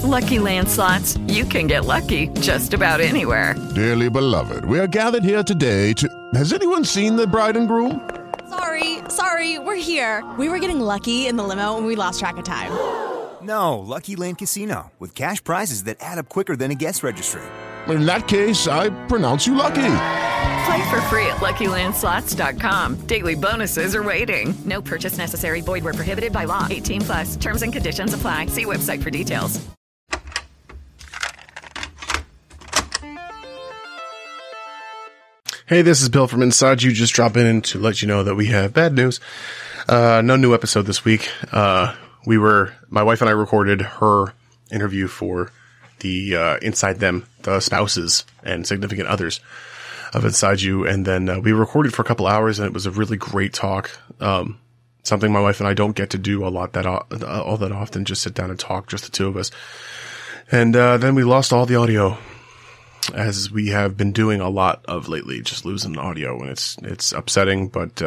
Lucky Land Slots, you can get lucky just about anywhere. Dearly beloved, we are gathered here today to... Has anyone seen the bride and groom? Sorry, we're here. We were getting lucky in the limo and we lost track of time. No, Lucky Land Casino, with cash prizes that add up quicker than a guest registry. In that case, I pronounce you lucky. Play for free at LuckyLandSlots.com. Daily bonuses are waiting. No purchase necessary. Void where prohibited by law. 18+. Terms and conditions apply. See website for details. Hey, this is Bill from Inside You. Just dropping in to let you know that we have bad news. No new episode this week. My wife and I recorded her interview for the Inside Them, the spouses and significant others of Inside You. And then we recorded for a couple hours, and it was a really great talk. Something my wife and I don't get to do a lot all that often, just sit down and talk, just the two of us. And then we lost all the audio, as we have been doing a lot of lately, just losing audio, and it's upsetting, but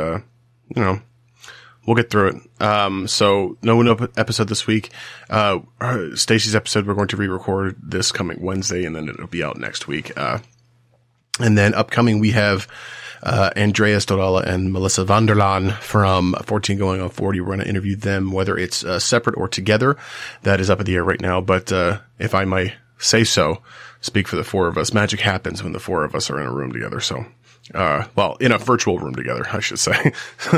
we'll get through it. So no episode this week. Stacey's episode, we're going to re-record this coming Wednesday, and then it'll be out next week. And then upcoming, we have Andreas Dodala and Melissa Vanderlaan from 14 Going on 40. We're going to interview them, whether it's separate or together. That is up in the air right now. But if I might say so, speak for the four of us, magic happens when the four of us are in a room together. So, in a virtual room together, I should say.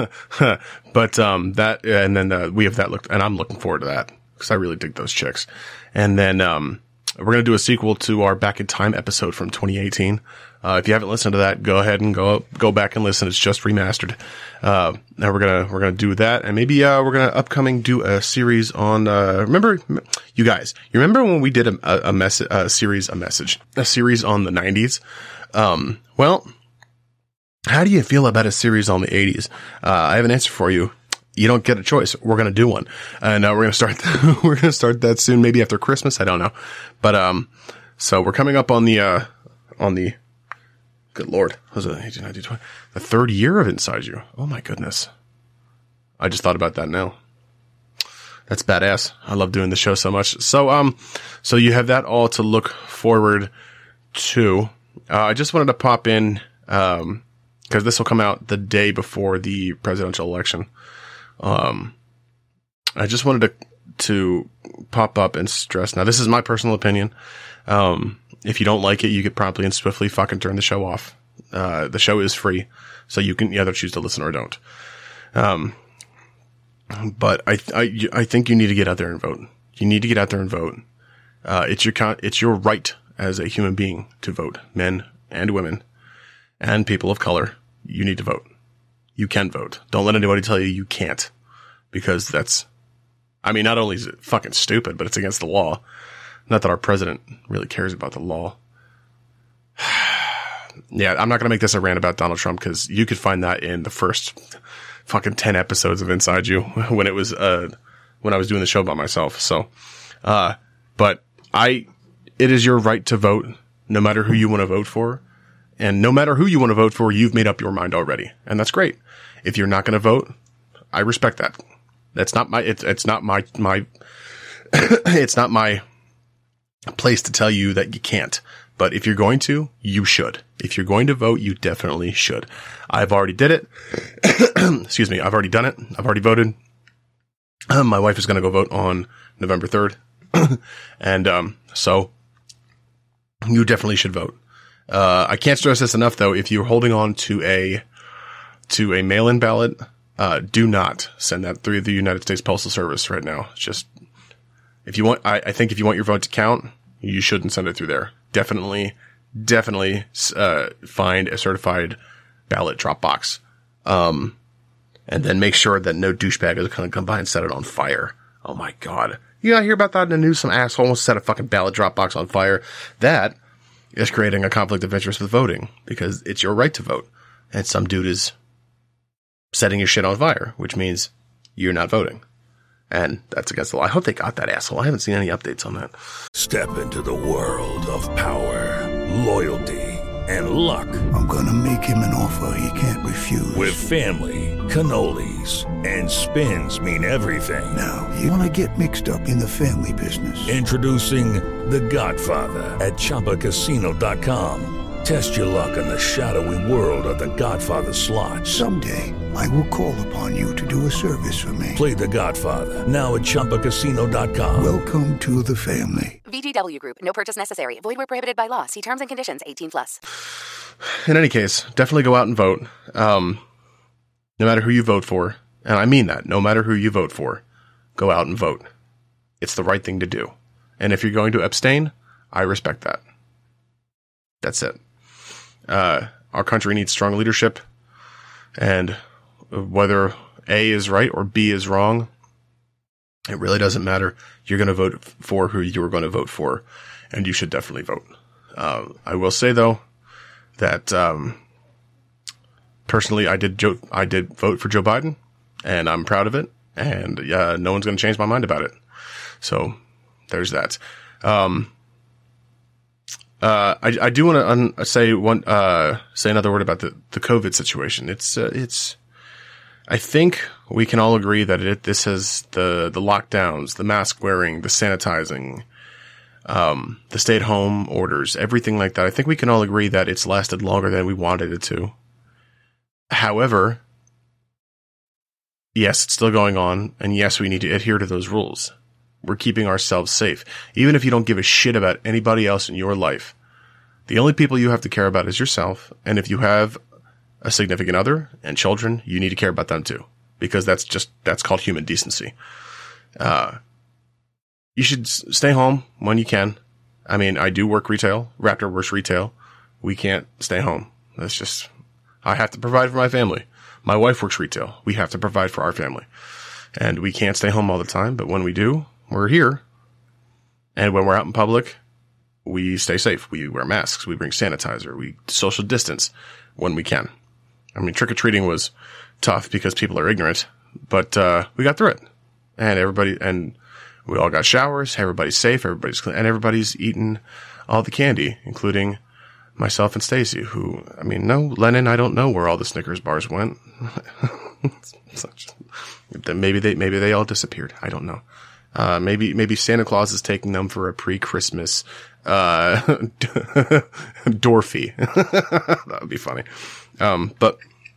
But and then we have that look, and I'm looking forward to that because I really dig those chicks. And then we're going to do a sequel to our Back in Time episode from 2018. If you haven't listened to that, go ahead and go back and listen. It's just remastered. Now we're gonna do that, and maybe we're gonna upcoming do a series on. Remember, you guys, you remember when we did a series on the 90s? Well, how do you feel about a series on the 80s? I have an answer for you. You don't get a choice. We're going to do one. And we're going to start, we're going to start that soon, maybe after Christmas. I don't know. But, so we're coming up on the, good Lord, was it 18, 19, 20, the third year of Inside You. Oh my goodness. I just thought about that now. That's badass. I love doing the show so much. So, so you have that all to look forward to. I just wanted to pop in, cause this will come out the day before the presidential election. I just wanted to pop up and stress. Now, this is my personal opinion. If you don't like it, you could promptly and swiftly fucking turn the show off. The show is free, so you can either choose to listen or don't. But I think you need to get out there and vote. You need to get out there and vote. It's your right as a human being to vote, men and women and people of color. You need to vote. You can vote. Don't let anybody tell you can't, because that's, not only is it fucking stupid, but it's against the law. Not that our president really cares about the law. Yeah, I'm not going to make this a rant about Donald Trump, because you could find that in the first fucking 10 episodes of Inside You when it was, when I was doing the show by myself. So, but it is your right to vote, no matter who you want to vote for. And no matter who you want to vote for, you've made up your mind already. And that's great. If you're not going to vote, I respect that. That's not my, it's not my, it's not my place to tell you that you can't. But if you're going to, you should. If you're going to vote, you definitely should. I've already did it. Excuse me. I've already done it. I've already voted. My wife is going to go vote on November 3rd. And, so you definitely should vote. I can't stress this enough, though. If you're holding on to a mail-in ballot, do not send that through the United States Postal Service right now. Just, if you want, I think if you want your vote to count, you shouldn't send it through there. Definitely, find a certified ballot drop box. And then make sure that no douchebag is going to come by and set it on fire. Oh my God. You gotta hear about that in the news? Some asshole almost set a fucking ballot drop box on fire. That is creating a conflict of interest with voting, because it's your right to vote. And some dude is setting your shit on fire, which means you're not voting. And that's against the law. I hope they got that asshole. I haven't seen any updates on that. Step into the world of power, loyalty, and luck. I'm gonna make him an offer he can't refuse. With family, cannolis, and spins mean everything. Now, you wanna get mixed up in the family business. Introducing The Godfather at ChumbaCasino.com. Test your luck in the shadowy world of The Godfather slot. Someday, I will call upon you to do a service for me. Play The Godfather, now at ChumbaCasino.com. Welcome to the family. VGW Group. No purchase necessary. Void where prohibited by law. See terms and conditions. 18+. In any case, definitely go out and vote. No matter who you vote for. And I mean that. No matter who you vote for, go out and vote. It's the right thing to do. And if you're going to abstain, I respect that. That's it. Our country needs strong leadership, and whether A is right or B is wrong, it really doesn't matter. You're going to vote for who you are going to vote for, and you should definitely vote. I will say though that personally, I did vote for Joe Biden, and I'm proud of it. And no one's going to change my mind about it. So there's that. I do want to say another word about the COVID situation. It's I think we can all agree that this has the lockdowns, the mask wearing, the sanitizing, the stay at home orders, everything like that. I think we can all agree that it's lasted longer than we wanted it to. However, yes, it's still going on, and yes, we need to adhere to those rules. We're keeping ourselves safe. Even if you don't give a shit about anybody else in your life, the only people you have to care about is yourself. And if you have a significant other and children, you need to care about them too, because that's called human decency. You should stay home when you can. I mean, I do work retail. Raptor works retail. We can't stay home. That's just, I have to provide for my family. My wife works retail. We have to provide for our family. And we can't stay home all the time, but when we do, we're here. And when we're out in public, we stay safe. We wear masks. We bring sanitizer. We social distance when we can. I mean, trick-or-treating was tough because people are ignorant, but we got through it. And we all got showers. Everybody's safe. Everybody's clean. And everybody's eating all the candy, including myself and Stacy, who, I mean, no, Lennon, I don't know where all the Snickers bars went. Maybe they all disappeared. I don't know. Maybe Santa Claus is taking them for a pre-Christmas, Dorothy. That would be funny. But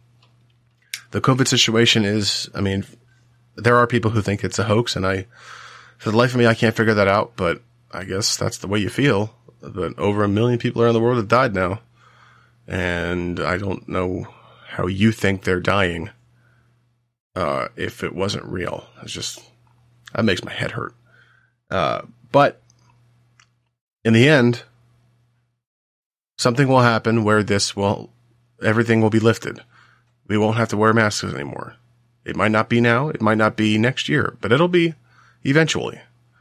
the COVID situation is, I mean, there are people who think it's a hoax, and for the life of me, I can't figure that out, but I guess that's the way you feel. But over 1 million people around the world have died now. And I don't know how you think they're dying, if it wasn't real. It's just, that makes my head hurt. But in the end, something will happen where everything will be lifted. We won't have to wear masks anymore. It might not be now. It might not be next year, but it'll be eventually.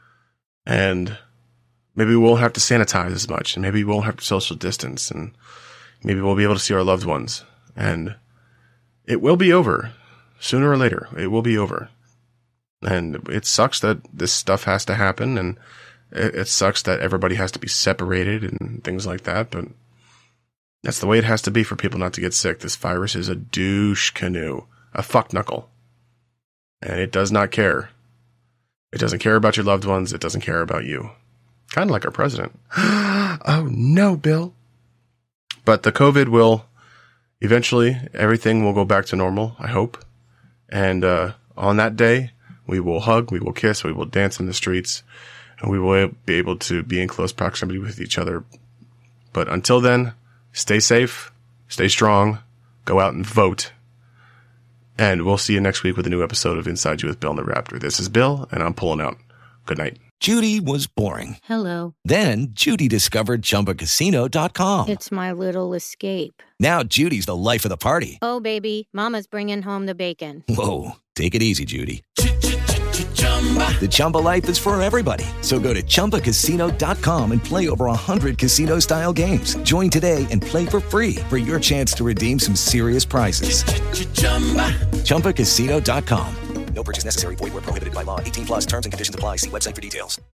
And maybe we won't have to sanitize as much, and maybe we won't have to social distance, and maybe we'll be able to see our loved ones. And it will be over. Sooner or later, it will be over. And it sucks that this stuff has to happen, and it sucks that everybody has to be separated and things like that, but that's the way it has to be for people not to get sick. This virus is a douche canoe, a fuck knuckle. And it does not care. It doesn't care about your loved ones. It doesn't care about you. Kind of like our president. Oh no, Bill. But the COVID will, eventually, everything will go back to normal, I hope. And on that day, we will hug, we will kiss, we will dance in the streets, and we will be able to be in close proximity with each other. But until then, stay safe, stay strong, go out and vote. And we'll see you next week with a new episode of Inside You with Bill and the Raptor. This is Bill, and I'm pulling out. Good night. Judy was boring. Hello. Then Judy discovered ChumbaCasino.com. It's my little escape. Now Judy's the life of the party. Oh, baby, mama's bringing home the bacon. Whoa, take it easy, Judy. The Chumba life is for everybody. So go to ChumbaCasino.com and play over 100 casino-style games. Join today and play for free for your chance to redeem some serious prizes. ChumbaCasino.com. No purchase necessary. Void where prohibited by law. 18+ terms and conditions apply. See website for details.